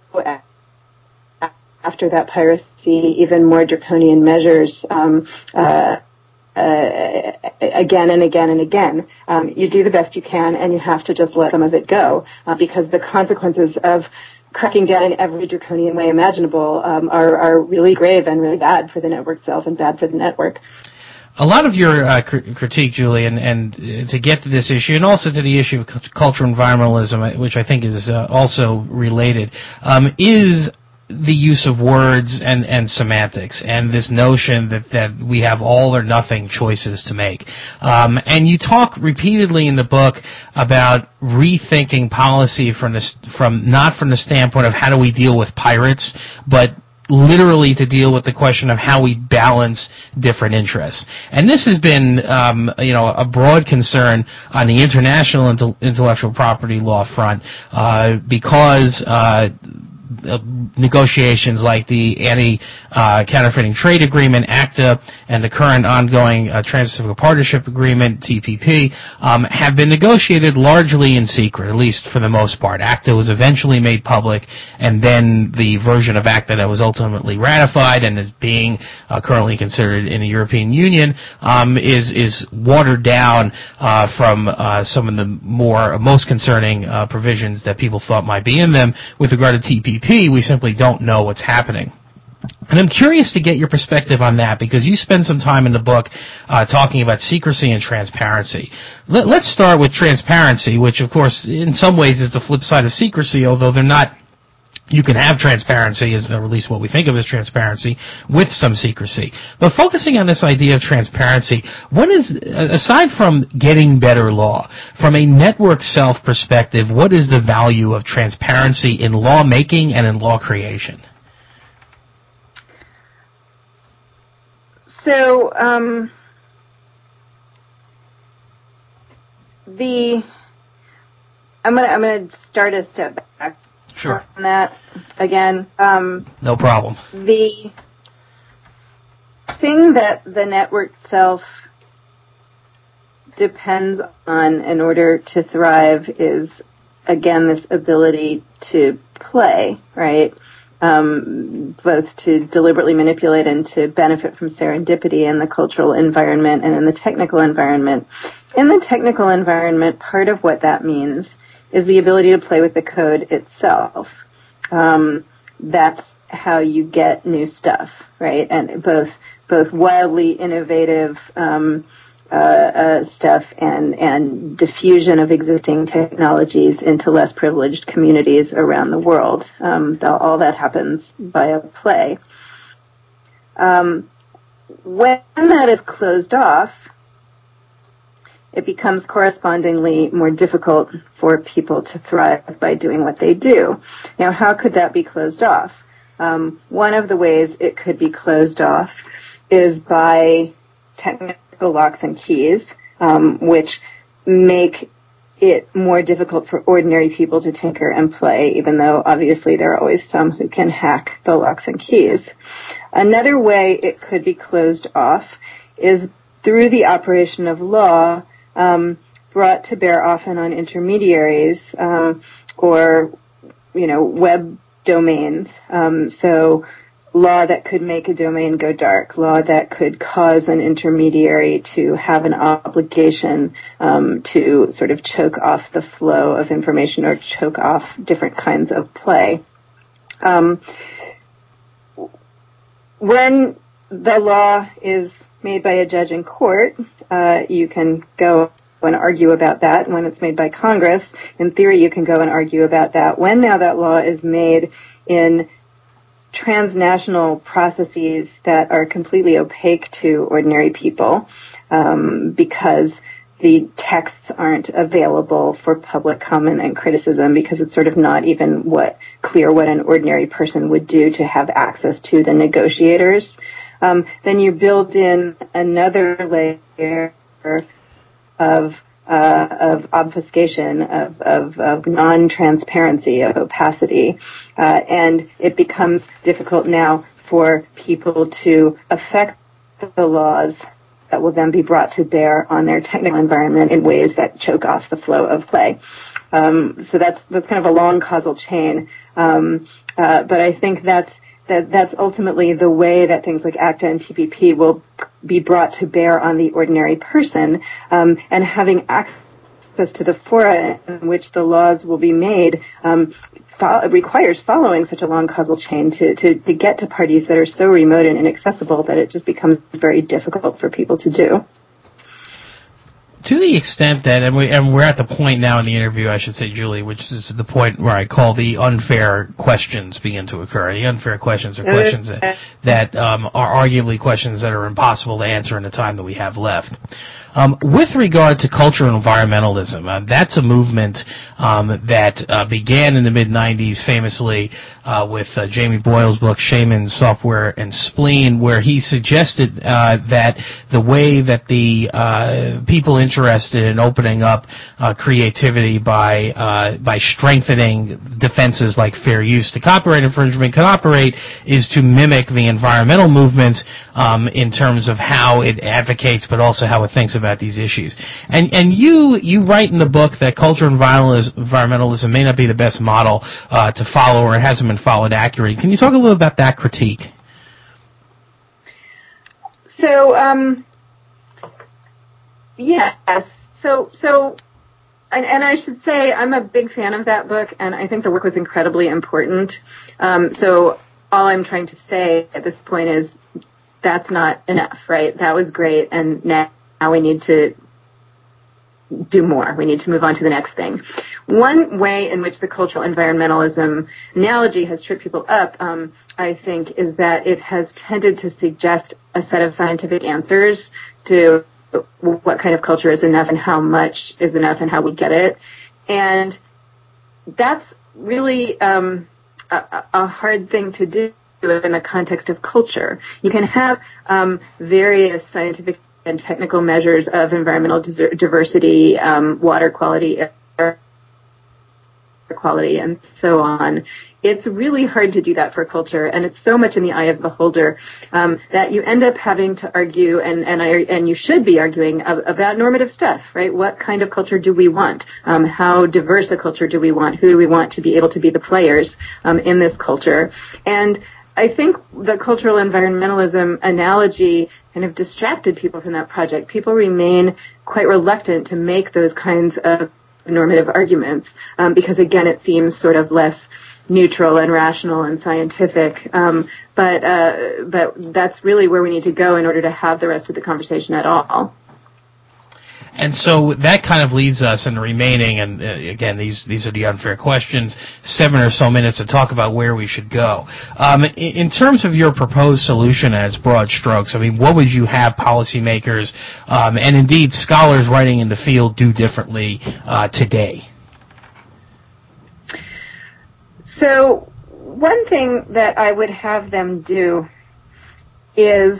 after that piracy even more draconian measures um, uh, Uh, again and again and again. Um, you do the best you can, and you have to just let some of it go, uh, because the consequences of cracking down in every draconian way imaginable um, are, are really grave and really bad for the network itself and bad for the network. A lot of your uh, cr- critique, Julie, and, and uh, to get to this issue, and also to the issue of c- cultural environmentalism, which I think is uh, also related, um, is the use of words and, and semantics, and this notion that, that we have all or nothing choices to make. Um, and you talk repeatedly in the book about rethinking policy from this, from not from the standpoint of how do we deal with pirates, but literally to deal with the question of how we balance different interests. And this has been, um, you know, a broad concern on the international intellectual property law front, uh, because, uh, Uh, negotiations like the Anti-Counterfeiting uh, Trade Agreement, ACTA, and the current ongoing uh, Trans-Pacific Partnership Agreement, T P P, um, have been negotiated largely in secret, at least for the most part. ACTA was eventually made public, and then the version of ACTA that was ultimately ratified and is being uh, currently considered in the European Union um, is is watered down uh, from uh, some of the more most concerning uh, provisions that people thought might be in them. With regard to T P P, we simply don't know what's happening. And I'm curious to get your perspective on that, because you spend some time in the book uh, talking about secrecy and transparency. Let, let's start with transparency, which, of course, in some ways is the flip side of secrecy, although they're not. You can have transparency, or at least what we think of as transparency, with some secrecy. But focusing on this idea of transparency, what is, aside from getting better law, from a network self perspective, what is the value of transparency in lawmaking and in law creation? So, um, the I'm gonna I'm gonna start a step back. sure. on that again. Um, no problem. The thing that the network itself depends on in order to thrive is, again, this ability to play, right? Um, both to deliberately manipulate and to benefit from serendipity in the cultural environment and in the technical environment. In the technical environment, part of what that means is the ability to play with the code itself. Um, that's how you get new stuff, right? And both both wildly innovative um, uh, uh, stuff and and diffusion of existing technologies into less privileged communities around the world. Um, all that happens via play. Um, when that is closed off, it becomes correspondingly more difficult for people to thrive by doing what they do. Now, how could that be closed off? Um, one of the ways it could be closed off is by technical locks and keys, um, which make it more difficult for ordinary people to tinker and play, even though obviously there are always some who can hack the locks and keys. Another way it could be closed off is through the operation of law, um, brought to bear often on intermediaries um, or, you know, web domains. Um, so law that could make a domain go dark, law that could cause an intermediary to have an obligation um, to sort of choke off the flow of information or choke off different kinds of play. Um, when the law is made by a judge in court, uh, you can go and argue about that. When it's made by Congress, in theory, you can go and argue about that. When now that law is made in transnational processes that are completely opaque to ordinary people, um, because the texts aren't available for public comment and criticism, because it's sort of not even what clear what an ordinary person would do to have access to the negotiators. Um, then you build in another layer of uh, of obfuscation, of, of, of non-transparency, of opacity, uh, and it becomes difficult now for people to affect the laws that will then be brought to bear on their technical environment in ways that choke off the flow of play. Um, so that's that's kind of a long causal chain, um, uh, but I think that's that that's ultimately the way that things like ACTA and T P P will be brought to bear on the ordinary person, um, and having access to the fora in which the laws will be made um, fo- requires following such a long causal chain to, to, to get to parties that are so remote and inaccessible that it just becomes very difficult for people to do. To the extent that, and, we, and we're at the point now in the interview, I should say, Julie, which is the point where I call the unfair questions begin to occur. The unfair questions are questions that, that um, are arguably questions that are impossible to answer in the time that we have left. Um, with regard to cultural environmentalism, uh, that's a movement um, that uh, began in the mid nineties famously uh, with uh, Jamie Boyle's book, Shaman, Software, and Spleen, where he suggested uh, that the way that the uh, people interested in opening up uh, creativity by uh, by strengthening defenses like fair use to copyright infringement can operate is to mimic the environmental movement um, in terms of how it advocates, but also how it thinks about these issues. And and you you write in the book that cultural environmentalism may not be the best model uh, to follow, or it hasn't been followed accurately. Can you talk a little about that critique? So, um, yes. So, so, and, and I should say I'm a big fan of that book, and I think the work was incredibly important. Um, so all I'm trying to say at this point is that's not enough, right? That was great, and now Now we need to do more. We need to move on to the next thing. One way in which the cultural environmentalism analogy has tripped people up, um, I think, is that it has tended to suggest a set of scientific answers to what kind of culture is enough and how much is enough and how we get it. And that's really um, a, a hard thing to do in the context of culture. You can have um, various scientific and technical measures of environmental diversity, um, water quality, air equality, and so on. It's really hard to do that for culture, and it's so much in the eye of the beholder um, that you end up having to argue, and and, I, and you should be arguing about normative stuff, right? What kind of culture do we want? Um, how diverse a culture do we want? Who do we want to be able to be the players um, in this culture? And I think the cultural environmentalism analogy kind of distracted people from that project. People remain quite reluctant to make those kinds of normative arguments um, because, again, it seems sort of less neutral and rational and scientific. Um, but uh, but that's really where we need to go in order to have the rest of the conversation at all. And so that kind of leads us in remaining, and uh, again, these these are the unfair questions, seven or so minutes to talk about where we should go. Um, in, in terms of your proposed solution as broad strokes, I mean, what would you have policymakers um, and indeed scholars writing in the field do differently uh, today? So one thing that I would have them do is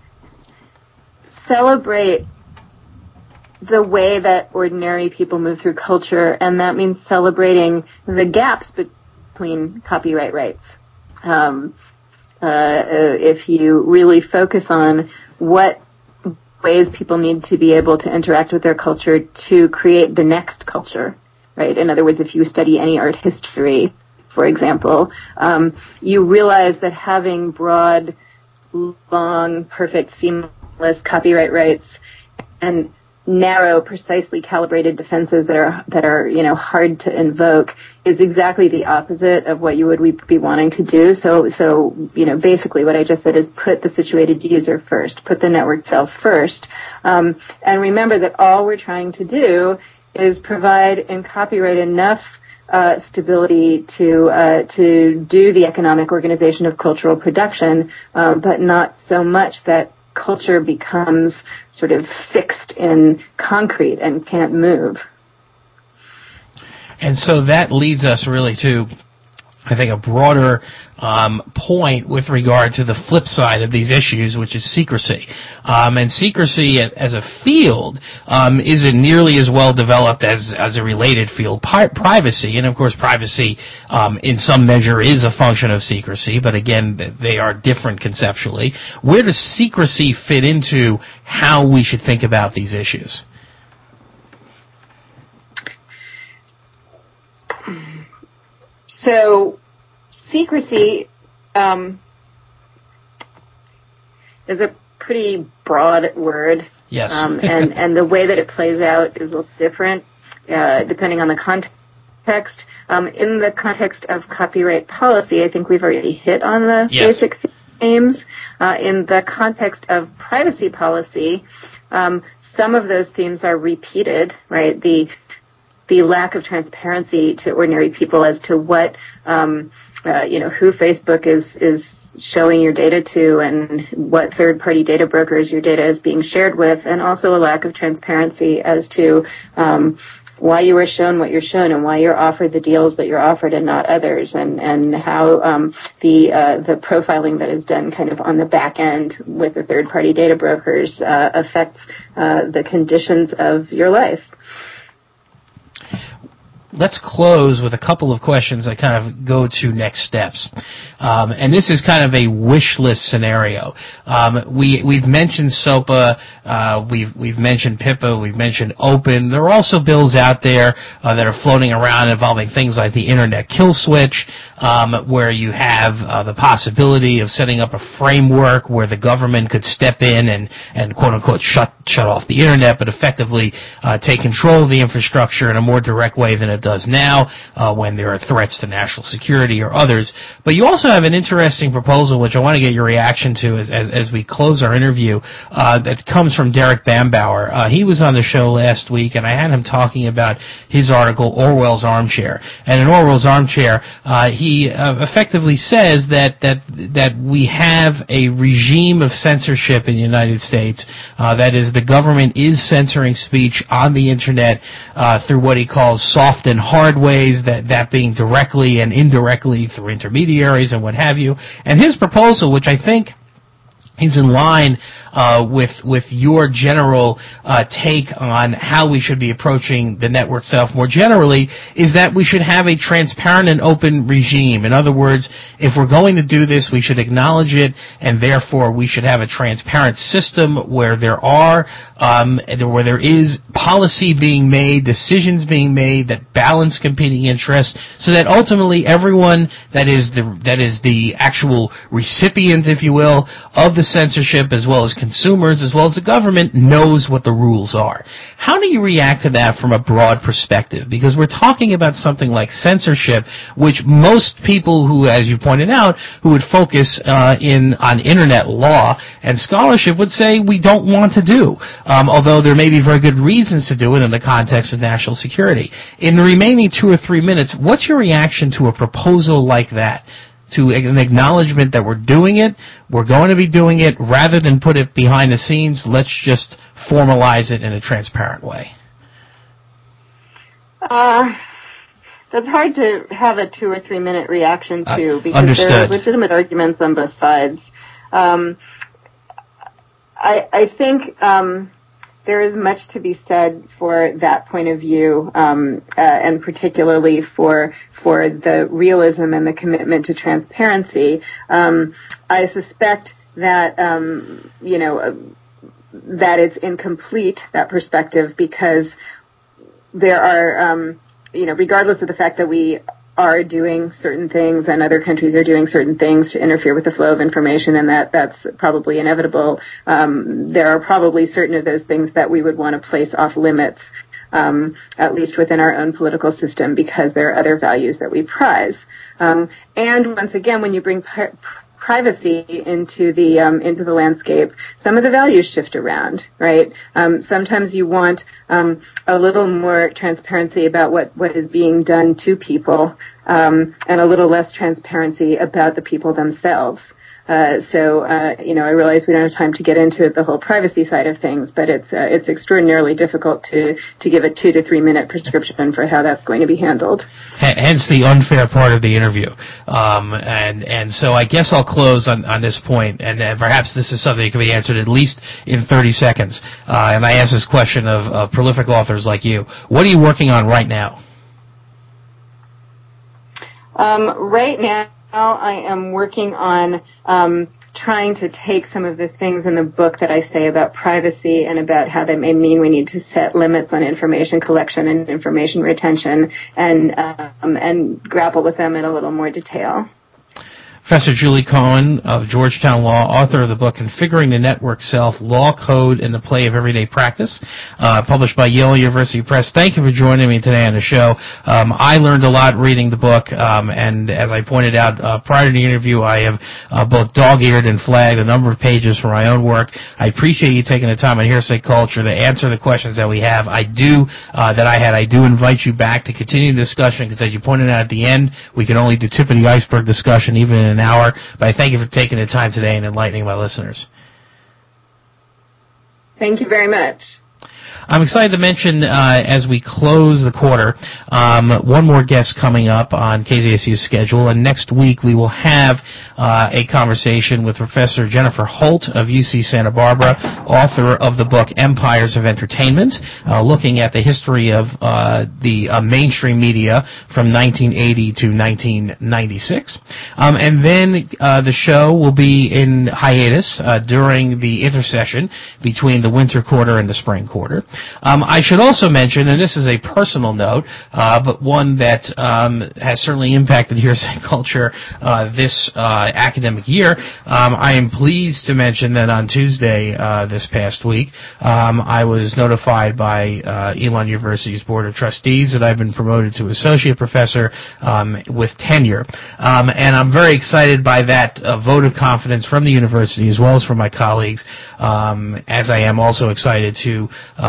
celebrate the way that ordinary people move through culture, and that means celebrating the gaps between copyright rights. Um, uh, if you really focus on what ways people need to be able to interact with their culture to create the next culture, right? In other words, if you study any art history, for example, um, you realize that having broad, long, perfect, seamless copyright rights and narrow, precisely calibrated defenses that are that are you know hard to invoke is exactly the opposite of what you would be wanting to do. So so you know basically what I just said is put the situated user first, put the network itself first, um, and remember that all we're trying to do is provide in copyright enough uh, stability to uh, to do the economic organization of cultural production, uh, but not so much that culture becomes sort of fixed in concrete and can't move. And so that leads us really to, I think, a broader um, point with regard to the flip side of these issues, which is secrecy. Um, and secrecy as a field um, isn't nearly as well developed as, as a related field, Pri- privacy. And, of course, privacy um, in some measure is a function of secrecy, but, again, they are different conceptually. Where does secrecy fit into how we should think about these issues? So secrecy um, is a pretty broad word. Yes. um, and, and the way that it plays out is a little different uh, depending on the context. Um, in the context of copyright policy, I think we've already hit on the yes. basic themes. Uh, in the context of privacy policy, um, some of those themes are repeated, right? The the lack of transparency to ordinary people as to what, um, uh, you know, who Facebook is, is showing your data to and what third-party data brokers your data is being shared with, and also a lack of transparency as to um, why you were shown what you're shown and why you're offered the deals that you're offered and not others, and, and how um, the uh, the profiling that is done kind of on the back end with the third-party data brokers uh, affects uh, the conditions of your life. Let's close with a couple of questions that kind of go to next steps. Um, and this is kind of a wish list scenario. Um, we, we've mentioned SOPA, uh, we've, we've mentioned PIPA, we've mentioned OPEN. There are also bills out there uh, that are floating around involving things like the Internet kill switch, um, where you have uh, the possibility of setting up a framework where the government could step in and, and quote unquote shut, shut off the Internet, but effectively uh, take control of the infrastructure in a more direct way than it does now uh, when there are threats to national security or others. But you also have an interesting proposal, which I want to get your reaction to as, as, as we close our interview, uh, that comes from Derek Bambauer. Uh, he was on the show last week, and I had him talking about his article, Orwell's Armchair. And in Orwell's Armchair, uh, he uh, effectively says that, that, that we have a regime of censorship in the United States. Uh, that is, the government is censoring speech on the Internet uh, through what he calls soft and hard ways, that, that being directly and indirectly through intermediaries and what have you. And his proposal, which I think is in line uh, with with your general uh, take on how we should be approaching the network itself more generally, is that we should have a transparent and open regime. In other words, if we're going to do this, we should acknowledge it, and therefore we should have a transparent system where there are um, where there is policy being made, decisions being made that balance competing interests, so that ultimately everyone that is the that is the actual recipient, if you will, of the censorship, as well as consumers, as well as the government, knows what the rules are. How do you react to that from a broad perspective? Because we're talking about something like censorship, which most people who, as you pointed out, who would focus uh, in on internet law and scholarship would say we don't want to do, um, although there may be very good reasons to do it in the context of national security. In the remaining two or three minutes, what's your reaction to a proposal like that? To an acknowledgement that we're doing it, we're going to be doing it, rather than put it behind the scenes, let's just formalize it in a transparent way. Uh, that's hard to have a two or three minute reaction to, uh, because understood. there are legitimate arguments on both sides. Um, I, I think um, there is much to be said for that point of view, um, uh, and particularly for for the realism and the commitment to transparency. Um, I suspect that um, you know uh, that it's incomplete, that perspective, because there are um, you know regardless of the fact that we are doing certain things and other countries are doing certain things to interfere with the flow of information, and that that's probably inevitable. Um, there are probably certain of those things that we would want to place off limits, um, at least within our own political system, because there are other values that we prize. Um, and once again, when you bring pri- privacy into the um, into the landscape, some of the values shift around, right? Um, sometimes you want um, a little more transparency about what, what is being done to people, um, and a little less transparency about the people themselves. Uh, so, uh, you know, I realize we don't have time to get into the whole privacy side of things, but it's uh, it's extraordinarily difficult to, to give a two to three minute prescription for how that's going to be handled. Hence the unfair part of the interview. Um, and, and so I guess I'll close on, on this point, and, and perhaps this is something that can be answered at least in thirty seconds. Uh, and I ask this question of, of prolific authors like you. What are you working on right now? Um, right now, I am working on um, trying to take some of the things in the book that I say about privacy and about how they may mean we need to set limits on information collection and information retention, and um, and grapple with them in a little more detail. Professor Julie Cohen of Georgetown Law, author of the book Configuring the Network Self, Law, Code, and the Play of Everyday Practice, uh, published by Yale University Press. Thank you for joining me today on the show. Um, I learned a lot reading the book, um, and as I pointed out uh, prior to the interview, I have uh, both dog-eared and flagged a number of pages for my own work. I appreciate you taking the time on Hearsay Culture to answer the questions that we have. I do, uh, that I had, I do invite you back to continue the discussion, because as you pointed out at the end, we can only do tip of the iceberg discussion even in an hour, but I thank you for taking the time today and enlightening my listeners. Thank you very much. I'm excited to mention, uh, as we close the quarter, um, one more guest coming up on K Z S U's schedule, and next week we will have uh, a conversation with Professor Jennifer Holt of U C Santa Barbara, author of the book Empires of Entertainment, uh, looking at the history of uh, the uh, mainstream media from nineteen eighty to nineteen ninety-six. Um, and then uh, the show will be in hiatus uh, during the intercession between the winter quarter and the spring quarter. Um, I should also mention, and this is a personal note, uh, but one that um, has certainly impacted Hearsay Culture uh, this uh, academic year. Um, I am pleased to mention that on Tuesday uh, this past week, um, I was notified by uh, Elon University's Board of Trustees that I've been promoted to associate professor um, with tenure. Um, and I'm very excited by that uh, vote of confidence from the university as well as from my colleagues, um, as I am also excited to uh,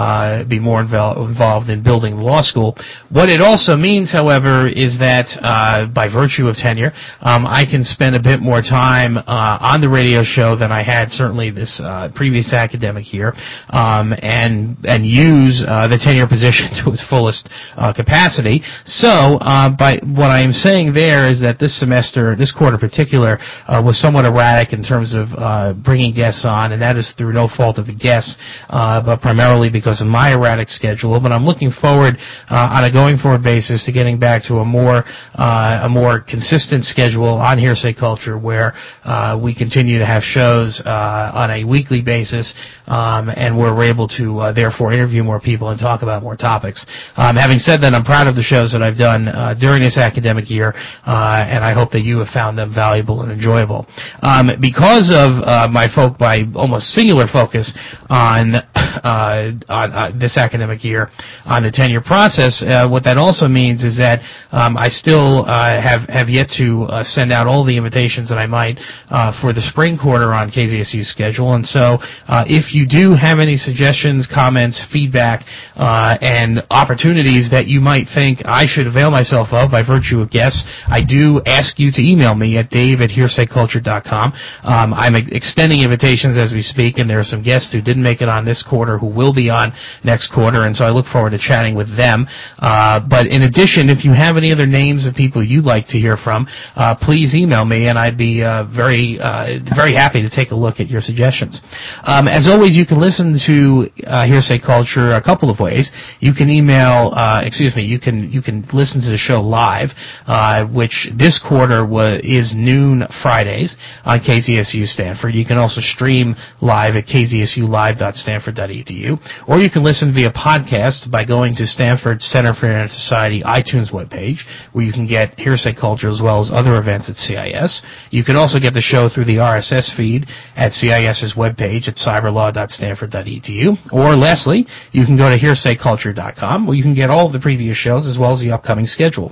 uh, be more involved involved in building the law school. What it also means, however, is that uh, by virtue of tenure, um, I can spend a bit more time uh, on the radio show than I had certainly this uh, previous academic year, um, and and use uh, the tenure position to its fullest uh, capacity. So, uh, by what I am saying there is that this semester, this quarter in particular, uh, was somewhat erratic in terms of uh, bringing guests on, and that is through no fault of the guests, uh, but primarily because of my erratic schedule. But I'm looking forward uh, on a going forward basis to getting back to a more uh, a more consistent schedule on Hearsay Culture, where uh, we continue to have shows uh, on a weekly basis, um, and we're able to uh, therefore interview more people and talk about more topics. Um, having said that, I'm proud of the shows that I've done uh, during this academic year, uh, and I hope that you have found them valuable and enjoyable. Um, because of uh, my folk, my almost singular focus on uh, on uh, this academic year on the tenure process, uh, what that also means is that um, I still uh, have have yet to uh, send out all the invitations that I might uh, for the spring quarter on K Z S U's schedule. And so, uh, if you do have any suggestions, comments, feedback, uh, and opportunities that you might think I should avail myself of by virtue of guests, I do ask you to email me at dave at hearsay culture dot com. Um, I'm ex- extending invitations as we speak, and there are some guests who didn't make it on this quarter who will be on next quarter, and so I look forward to chatting with them. Uh, but in addition, if you have any other names of people you'd like to hear from, uh, please email me, and I'd be uh, very, uh, very happy to take a look at your suggestions. Um, as always, you can listen to uh, Hearsay Culture a couple of ways. You can email, uh, excuse me, you can you can listen to the show live, uh, which this quarter was is noon Fridays on K Z S U Stanford. You can also stream live at k z s u live dot stanford dot e d u, or you can listen via podcast by going to Stanford Center for Internet Society iTunes webpage, where you can get Hearsay Culture as well as other events at C I S. You can also get the show through the R S S feed at CIS's webpage at cyberlaw dot stanford dot e d u. Or lastly, you can go to hearsay culture dot com, where you can get all of the previous shows as well as the upcoming schedule.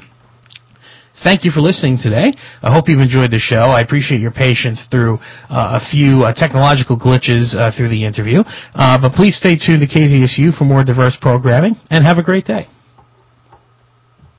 Thank you for listening today. I hope you've enjoyed the show. I appreciate your patience through uh, a few uh, technological glitches uh, through the interview. Uh, but please stay tuned to K Z S U for more diverse programming, and have a great day.